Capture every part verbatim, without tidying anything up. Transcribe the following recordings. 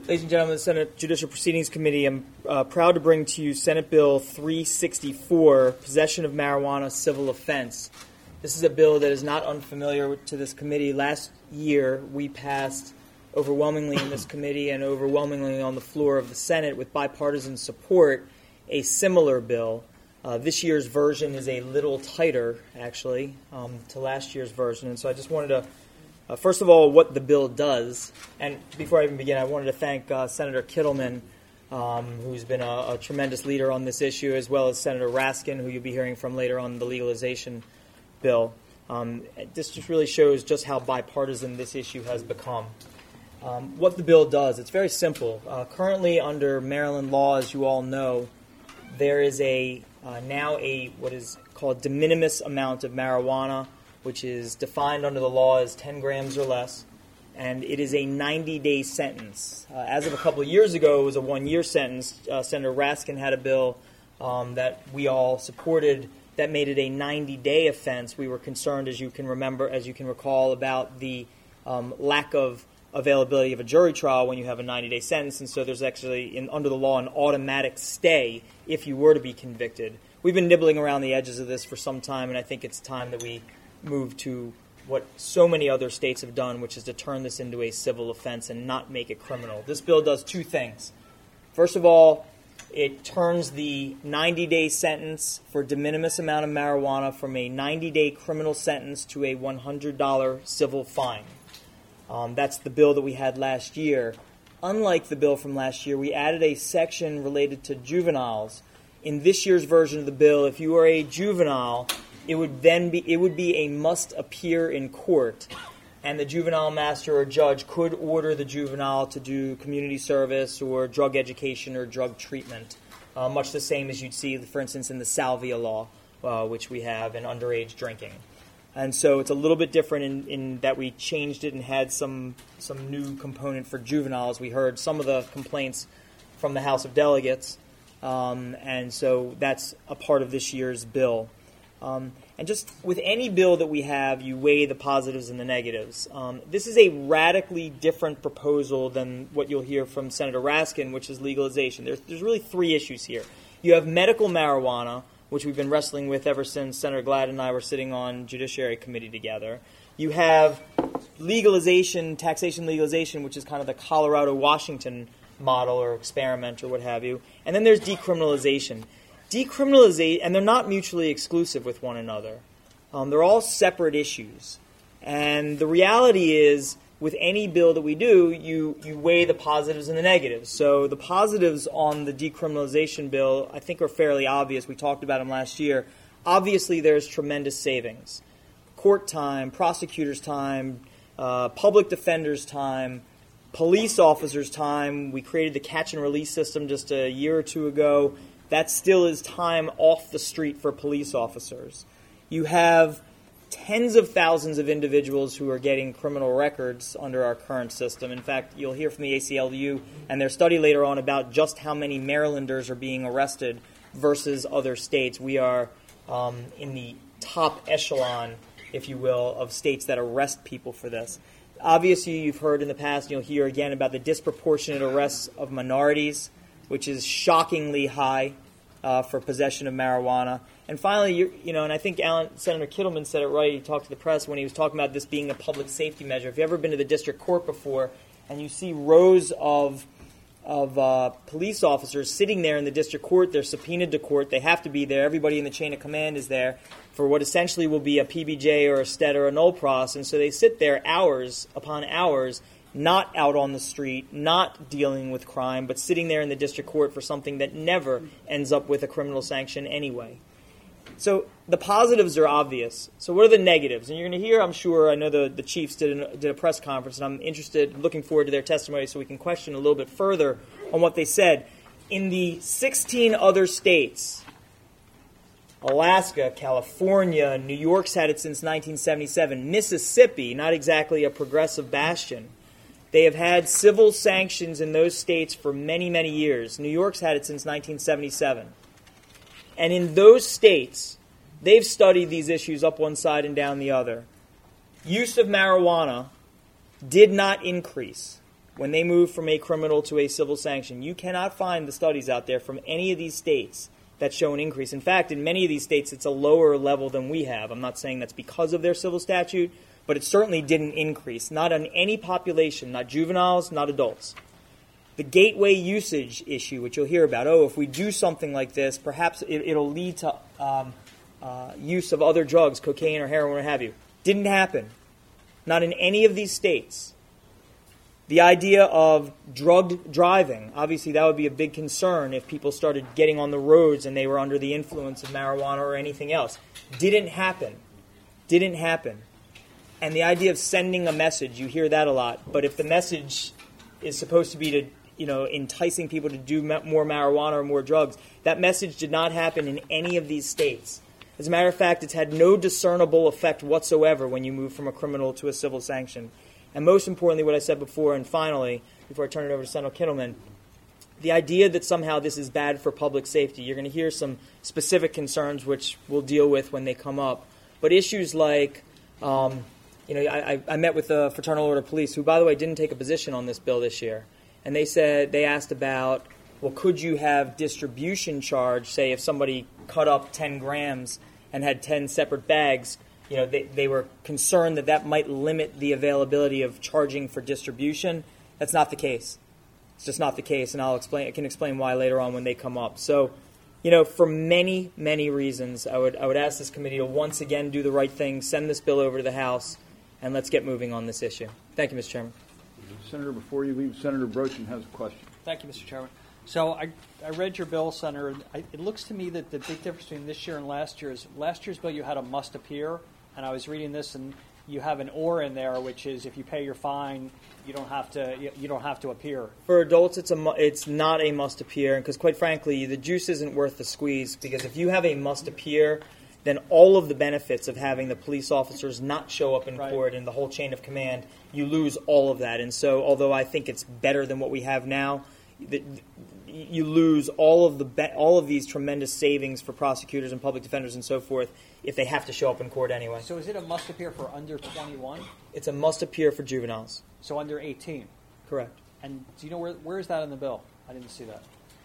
Ladies and gentlemen of the Senate Judicial Proceedings Committee, I'm uh, proud to bring to you Senate Bill three sixty-four, Possession of Marijuana Civil Offense. This is a bill that is not unfamiliar to this committee. Last year, we passed overwhelmingly in this committee and overwhelmingly on the floor of the Senate with bipartisan support a similar bill. Uh, this year's version is a little tighter, actually, um, to last year's version. And so I just wanted to Uh, first of all, what the bill does, and before I even begin, I wanted to thank uh, Senator Kittleman, um, who's been a, a tremendous leader on this issue, as well as Senator Raskin, who you'll be hearing from later on the legalization bill. Um, this just really shows just how bipartisan this issue has become. Um, what the bill does, it's very simple. Uh, currently, under Maryland law, as you all know, there is a uh, now a what is called de minimis amount of marijuana, which is defined under the law as ten grams or less, and it is a ninety-day sentence. Uh, as of a couple of years ago, it was a one-year sentence. Uh, Senator Raskin had a bill um, that we all supported that made it a ninety-day offense. We were concerned, as you can remember, as you can recall, about the um, lack of availability of a jury trial when you have a ninety-day sentence, and so there's actually, in, under the law, an automatic stay if you were to be convicted. We've been nibbling around the edges of this for some time, and I think it's time that we move to what so many other states have done, which is to turn this into a civil offense and not make it criminal. This bill does two things. First of all, it turns the ninety-day sentence for de minimis amount of marijuana from a ninety-day criminal sentence to a one hundred dollars civil fine. Um, that's the bill that we had last year. Unlike the bill from last year, we added a section related to juveniles. In this year's version of the bill, if you are a juvenile, it would then be it would be a must appear in court, and the juvenile master or judge could order the juvenile to do community service or drug education or drug treatment, uh, much the same as you'd see, for instance, in the Salvia law, uh, which we have in underage drinking. And so it's a little bit different in, in that we changed it and had some some new component for juveniles. We heard some of the complaints from the House of Delegates, um, and so that's a part of this year's bill. Um, and just with any bill that we have, you weigh the positives and the negatives. Um, this is a radically different proposal than what you'll hear from Senator Raskin, which is legalization. There's, there's really three issues here. You have medical marijuana, which we've been wrestling with ever since Senator Glad and I were sitting on Judiciary Committee together. You have legalization, taxation legalization, which is kind of the Colorado-Washington model or experiment or what have you. And then there's decriminalization. Decriminalization, and they're not mutually exclusive with one another. Um, they're all separate issues. And the reality is, with any bill that we do, you, you weigh the positives and the negatives. So the positives on the decriminalization bill, I think, are fairly obvious. We talked about them last year. Obviously, there's tremendous savings. Court time, prosecutors' time, uh, public defenders' time, police officers' time. We created the catch and release system just a year or two ago. That still is time off the street for police officers. You have tens of thousands of individuals who are getting criminal records under our current system. In fact, you'll hear from the A C L U and their study later on about just how many Marylanders are being arrested versus other states. We are um, in the top echelon, if you will, of states that arrest people for this. Obviously, you've heard in the past, and you'll hear again about the disproportionate arrests of minorities, which is shockingly high uh, for possession of marijuana. And finally, you, you know, and I think Alan, Senator Kittleman said it right. He talked to the press when he was talking about this being a public safety measure. If you've ever been to the district court before and you see rows of of uh, police officers sitting there in the district court, they're subpoenaed to court. They have to be there. Everybody in the chain of command is there for what essentially will be a P B J or a S T E D or a null pros. And so they sit there hours upon hours, not out on the street, not dealing with crime, but sitting there in the district court for something that never ends up with a criminal sanction anyway. So the positives are obvious. So what are the negatives? And you're going to hear, I'm sure, I know the, the chiefs did, an, did a press conference, and I'm interested, looking forward to their testimony so we can question a little bit further on what they said. In the sixteen other states, Alaska, California, New York's had it since nineteen seventy-seven, Mississippi, not exactly a progressive bastion, they have had civil sanctions in those states for many, many years. New York's had it since nineteen seventy-seven. And in those states, they've studied these issues up one side and down the other. Use of marijuana did not increase. when they move from a criminal to a civil sanction, you cannot find the studies out there from any of these states that show an increase. In fact, in many of these states, it's a lower level than we have. I'm not saying that's because of their civil statute, but it certainly didn't increase. Not on any population, not juveniles, not adults. The gateway usage issue, which you'll hear about, oh, if we do something like this, perhaps it, it'll lead to um, uh, use of other drugs, cocaine or heroin or what have you. Didn't happen. Not in any of these states. The idea of drugged driving, obviously that would be a big concern if people started getting on the roads and they were under the influence of marijuana or anything else. Didn't happen. Didn't happen. And the idea of sending a message, you hear that a lot, but if the message is supposed to be to, you know, enticing people to do more marijuana or more drugs, that message did not happen in any of these states. As a matter of fact, it's had no discernible effect whatsoever when you move from a criminal to a civil sanction. And most importantly, what I said before, and finally, before I turn it over to Senator Kittleman, the idea that somehow this is bad for public safety. You're going to hear some specific concerns, which we'll deal with when they come up. But issues like, um, you know, I, I met with the Fraternal Order of Police, who, by the way, didn't take a position on this bill this year. And they said, they asked about, well, could you have distribution charge, say if somebody cut up ten grams and had ten separate bags. You know, they, they were concerned that that might limit the availability of charging for distribution. That's not the case. It's just not the case, and I'll explain. I can explain why later on when they come up. So, you know, for many, many reasons, I would I would ask this committee to once again do the right thing, send this bill over to the House, and let's get moving on this issue. Thank you, Mister Chairman. Senator, before you leave, Senator Brochin has a question. Thank you, Mister Chairman. So I, I read your bill, Senator. And I, it looks to me that the big difference between this year and last year is last year's bill you had a must appear. And I was reading this, and you have an or in there, which is if you pay your fine, you don't have to you, you don't have to appear. For adults, it's a mu- it's not a must appear, because quite frankly, the juice isn't worth the squeeze. Because if you have a must appear, then all of the benefits of having the police officers not show up in Right. court and the whole chain of command, you lose all of that. And so, although I think it's better than what we have now, the, you lose all of the be- all of these tremendous savings for prosecutors and public defenders and so forth if they have to show up in court anyway. So is it a must appear for under twenty-one? It's a must appear for juveniles. So under eighteen? Correct. And do you know where where is that in the bill? I didn't see that.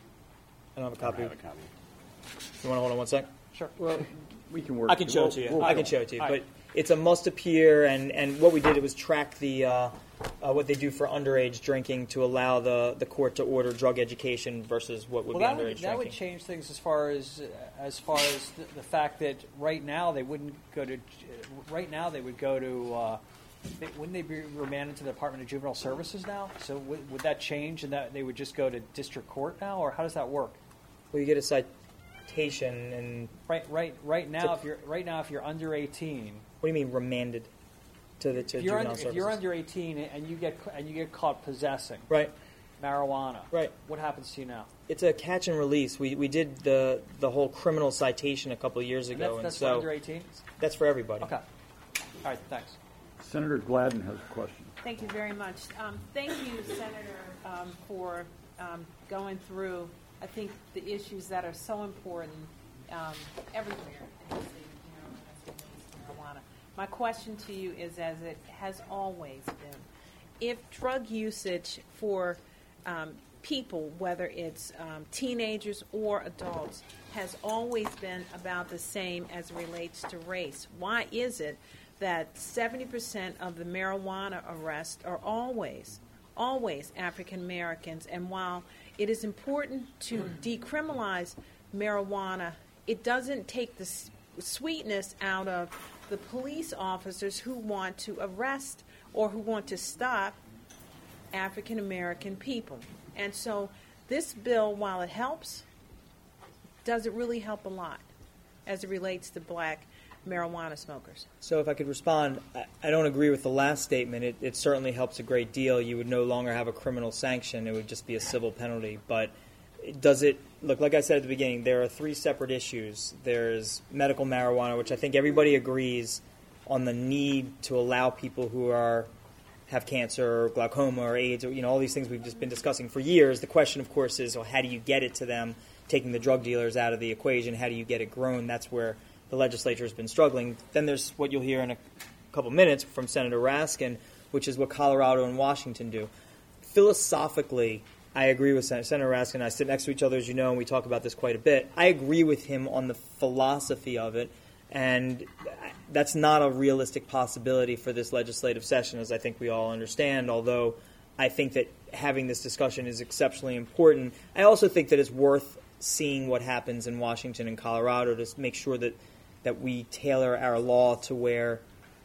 I don't have a copy. I have a copy. You want to hold on one sec? Sure. Well, we can work. I can show we'll, it to you. We'll I go. can show it to you. All But right. it's a must appear, and, and what we did was track the uh, uh, what they do for underage drinking to allow the, the court to order drug education versus what would Well, be that underage would, drinking. that would change things as far as as far as the, the fact that right now they wouldn't go to right now they would go to uh, they, wouldn't they be remanded to the Department of Juvenile Services now? So would, would that change, and that they would just go to district court now, or how does that work? Well, you get a citation, and Right, right, right now. So- if you're right now, if you're under eighteen, what do you mean remanded to the to if you're, juvenile under, services? if you're under eighteen and you get and you get caught possessing right, marijuana, right. what happens to you now? It's a catch and release. We we did the the whole criminal citation a couple of years And ago, that's, that's and for so under eighteen. that's for everybody. Okay. All right. Thanks. Senator Gladden has a question. Thank you very much. Um, thank you, Senator, um, for um, going through, I think, the issues that are so important um, everywhere in the state of Maryland as it relates to marijuana. My question to you is, as it has always been, if drug usage for um, people, whether it's um, teenagers or adults, has always been about the same as it relates to race, why is it that seventy percent of the marijuana arrests are always, always African Americans? And while it is important to decriminalize marijuana, it doesn't take the s- sweetness out of the police officers who want to arrest or who want to stop African American people. And so this bill, while it helps, doesn't really help a lot as it relates to black marijuana smokers. So if I could respond, I, I don't agree with the last statement. It, it certainly helps a great deal. You would no longer have a criminal sanction. It would just be a civil penalty. But does it, look, like I said at the beginning, there are three separate issues. There's medical marijuana, which I think everybody agrees on the need to allow people who are have cancer or glaucoma or AIDS, or, you know, all these things we've just been discussing for years. The question, of course, is, well, how do you get it to them, taking the drug dealers out of the equation? How do you get it grown? That's where the legislature has been struggling. Then there's what you'll hear in a couple minutes from Senator Raskin, which is what Colorado and Washington do. philosophically, I agree with Sen- Senator Raskin. I sit next to each other, as you know, and we talk about this quite a bit. I agree with him on the philosophy of it, and that's not a realistic possibility for this legislative session, as I think we all understand, although I think that having this discussion is exceptionally important. I also think that it's worth seeing what happens in Washington and Colorado to make sure that, that we tailor our law to where,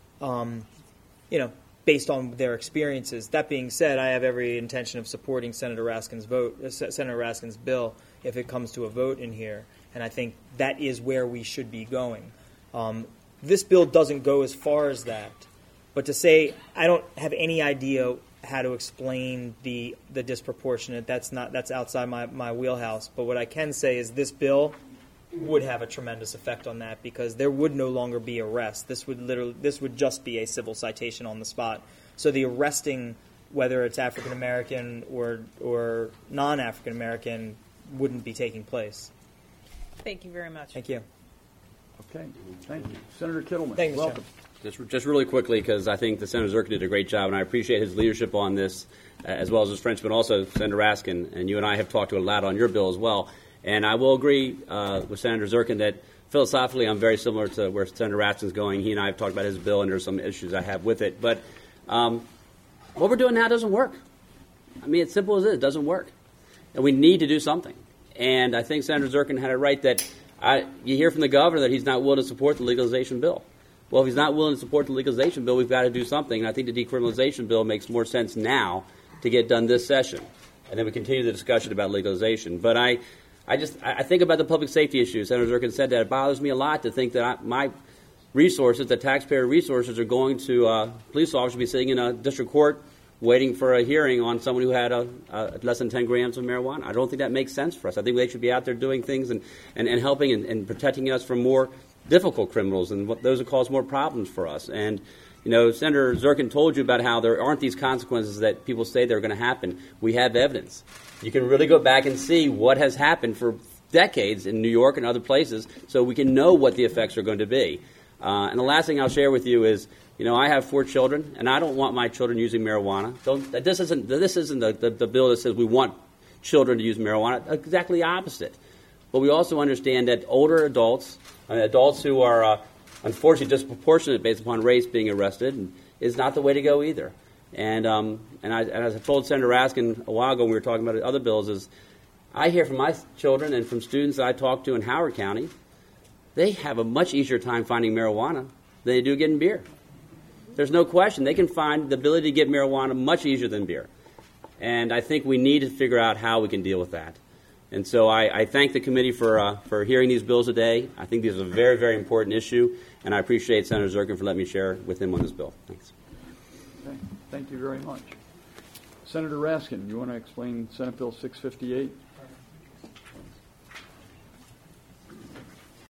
um, you know, based on their experiences. That being said, I have every intention of supporting Senator Raskin's vote, uh, Senator Raskin's bill, if it comes to a vote in here, and I think that is where we should be going. Um, this bill doesn't go as far as that, but to say I don't have any idea how to explain the the disproportionate, that's not that's outside my, my wheelhouse. But what I can say is this bill would have a tremendous effect on that, because there would no longer be arrest. This would literally this would just be a civil citation on the spot. So the arresting, whether it's African American or or non-African American, wouldn't be taking place. Thank you very much. Thank you. Okay, thank you. Senator Kittleman, Thank you, Mister welcome. Just, just really quickly, because I think the Senator Zerkin did a great job, and I appreciate his leadership on this, uh, as well as his friendship, but also Senator Raskin, and you and I have talked to a lot on your bill as well. And I will agree uh, with Senator Zerkin that philosophically I'm very similar to where Senator Raskin's going. He and I have talked about his bill, and there's some issues I have with it. But um, what we're doing now doesn't work. I mean, it's simple as it. It doesn't work. And we need to do something. And I think Senator Zerkin had it right that I, you hear from the governor that he's not willing to support the legalization bill. Well, if he's not willing to support the legalization bill, we've got to do something. And I think the decriminalization bill makes more sense now to get done this session. And then we continue the discussion about legalization. But I, I just I think about the public safety issue. Senator Zerkin said that. It bothers me a lot to think that I, my resources, the taxpayer resources, are going to uh, police officers be sitting in a district court waiting for a hearing on someone who had a, a less than ten grams of marijuana. I don't think that makes sense for us. I think they should be out there doing things and, and, and helping and, and protecting us from more difficult criminals and what, those that cause more problems for us. And, you know, Senator Zerkin told you about how there aren't these consequences that people say they're going to happen. We have evidence. You can really go back and see what has happened for decades in New York and other places so we can know what the effects are going to be. Uh, and the last thing I'll share with you is, you know, I have four children, and I don't want my children using marijuana. Don't, this isn't, this isn't the, the, the bill that says we want children to use marijuana. Exactly the opposite. But we also understand that older adults, uh, adults who are uh, unfortunately disproportionate based upon race being arrested, is not the way to go either. And um, and, I, and as I told Senator Raskin a while ago when we were talking about other bills, is I hear from my children and from students that I talk to in Howard County, they have a much easier time finding marijuana than they do getting beer. There's no question. They can find the ability to get marijuana much easier than beer. And I think we need to figure out how we can deal with that. And so I, I thank the committee for uh, for hearing these bills today. I think this is a very, very important issue, and I appreciate Senator Zerkin for letting me share with him on this bill. Thanks. Okay. Thank you very much. Senator Raskin, you want to explain Senate Bill six fifty-eight?